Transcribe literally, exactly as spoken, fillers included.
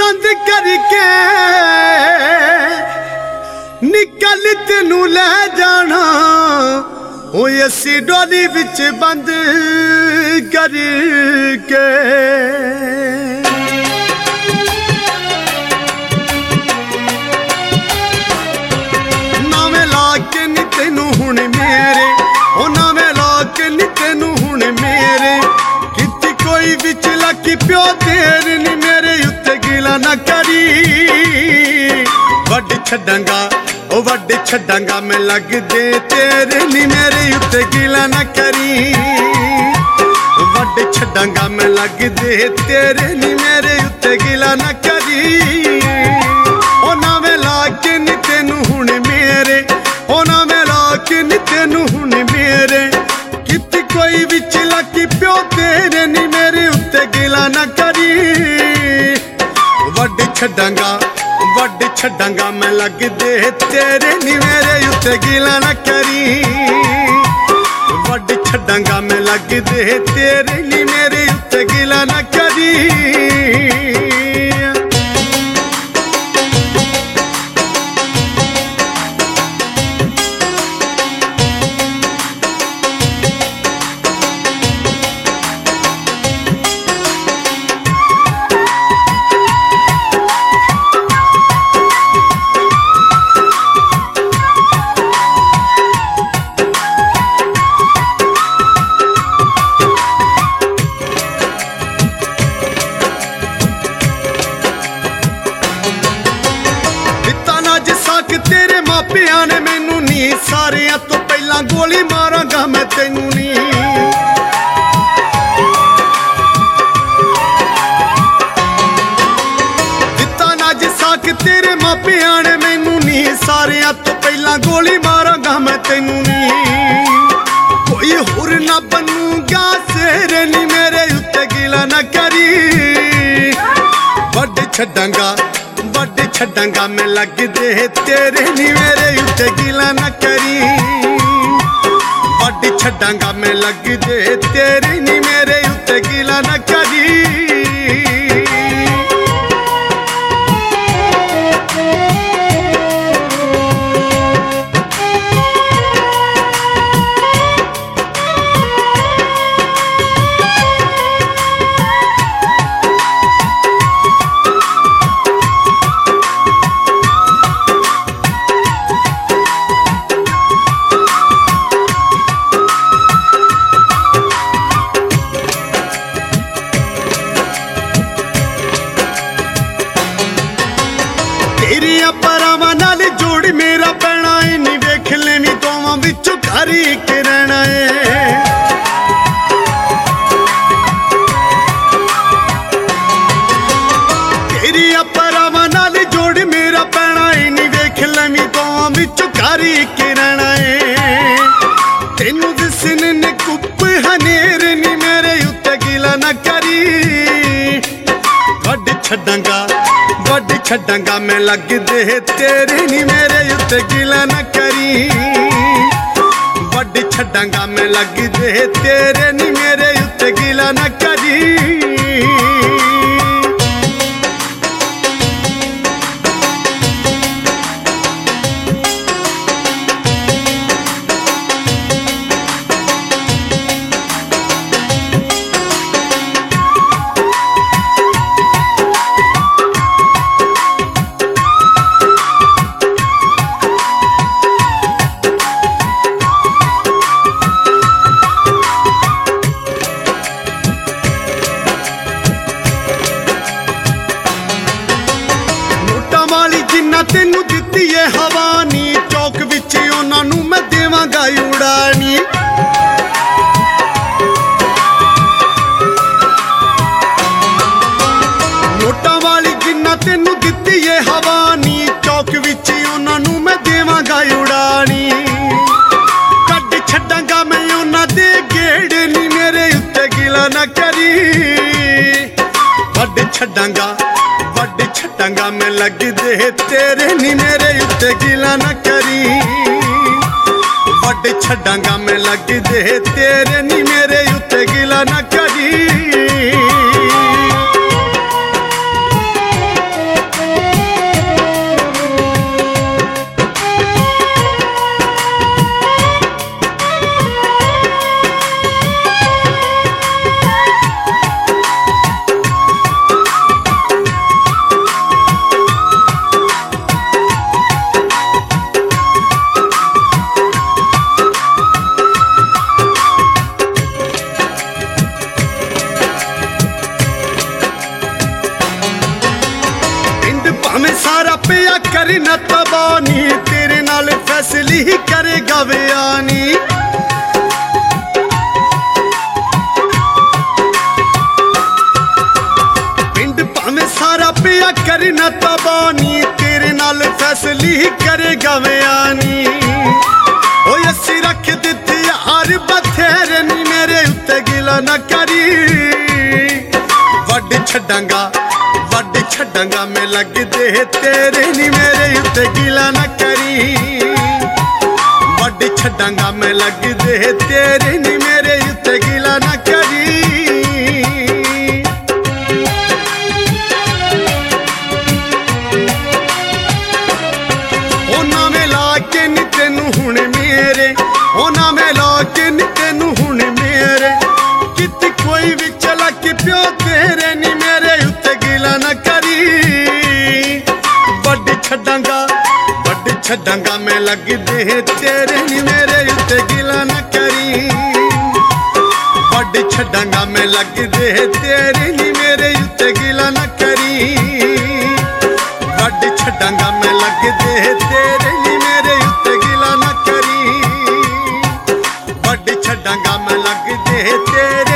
पसंद करके निकल तेनू ले जाना ओ असी डोली विच बंद करके नावे ला के नी तेनू हुण मेरे ओ नावे ला के नी तेनू हुण मेरे किती कोई विच लकी प्यो तेरे नी मेरे उत्ते गिला ना करी वड छड़ांगा ओ वड छड़ांगा मैं लग दे तेरे नी मेरे उत्ते गिला ना करी वड छड़ांगा मैं लग दे तेरे नी मेरे उत्ते गिला ना करी ओ नावे ला के नी तेनू हुण मेरे ओ नावे ला के नी तेनू हुण मेरे किती कोई विच लकी प्यो तेरे नी मेरे उत्ते गिला ना करी वड छड़ांगा वड छड़ांगा मैं लग दे तेरे नी मेरे उत्ते गिला ना करी वड छड़ांगा मैं लग दे तेरे नी मेरे उत्ते गिला ना करी तेरे मापिया ने मैनू नी सारिया तो पहला गोली मारांगा मैं तेनू नी दिता ना जिसा कि तेरे मापिया ने मैनू नी सारिया तो पहला गोली मारांगा मैं तेनू नी कोई होर ना बनूंगा सेरे नी मेरे उत्ते गिला ना करी वड छड़ांगा वड छड़ांगा मैं लग दे तेरे नी मेरे उत्ते गिला ना करी वड छड़ांगा मैं लग दे तेरे नी मेरे उत्ते गिला ना करी तेरिया परावां नाल जोड़ मेरा पैना है नी वेख लेवी दोवां विचों घर इक रहना है तेरिया परावां नाल जोड़ मेरा पैना है नी वेख लेवी दोवां विचों घर इक रहना है तेनू दिसन ने कुप हनेर नी मेरे उत्ते गिला ना करी वड छड़ांगा वड छड़ांगा मैं लग दे तेरे नी मेरे उत्ते गिला ना करी वड छड़ांगा मैं लग दे तेरे नी मेरे उत्ते गिला ना करी तेनू दित्ती है हवा नी चौक विच उन्हां नू मैं देवांगा उड़ानी नोटां वाली जिन्ना तेनू दित्ती है हवा नी चौक विच उन्हां नू मैं देवांगा उड़ानी कड छड़ांगा मैं उन्हां दे गेड़ नी मेरे उत्ते गिला ना करी वड छड़ांगा वड छड़ांगा मैं लग दे तेरे नी मेरे उत्ते गिला ना करी वड छड़ांगा मैं लग दे तेरे नी मेरे उत्ते गिला ना करी करी ना तबानी, तेरे नाल फैसली ही करेगा बयानी। पिंड भावें सारा पिया करी ना तबानी, तेरे नाल फैसली ही करेगा बयानी। ओ अस्सी रख दित्ती यार बथेरे नी, मेरे उत्ते गिला ना करी। वड छड्डांगा वड छड्डांगा मैं लग दे तेरे नी, मेरे उत्ते गिला ना करी। वड छड्डांगा मैं लग दे तेरे नी, मेरे उत्ते गिला ना करी। ओ ना मैं ला के नी तेनू हुण मेरे, ओ ना मैं ला के नी तेनू हुण मेरे। कित कोई भी चला के प्यो तेरे नी, मेरे उत्ते गिला ना करी। वड छड्डांगा वड छड्डांगा मैं लग दे तेरे नी, मेरे उत्ते गिला ना करी। वड छड्डांगा मैं लग दे तेरे नी, मेरे उत्ते गिला ना करी। वड छड्डांगा मैं लग दे तेरे नी, मेरे उत्ते गिला ना करी। वड छड्डांगा मैं लग दे तेरे